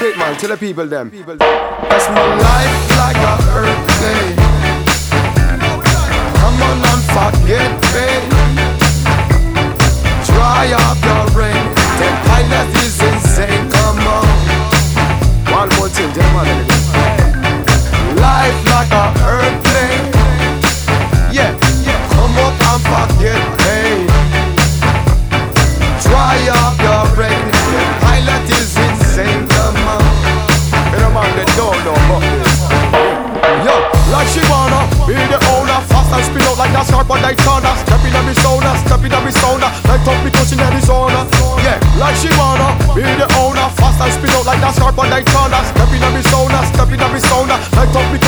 it, man. Tell the people them. That's my life like a earthquake. Come on and forget me. Dry up your brain. The pilot is insane. Come on. One more thing, tell man. Life like a earthquake. Yeah, come up and forget me. Dry up your brain. The pilot is insane. Come on. You man, they don't know about this. Yo, like she wanna be the owner. Fast and spin out like NASCAR but Daytona. Step in a sauna, step in a sauna. Light up because in Arizona. Yeah, like she wanna be the owner. Fast and spin out like NASCAR but Daytona. Step in a sauna, step in a sauna. Light up because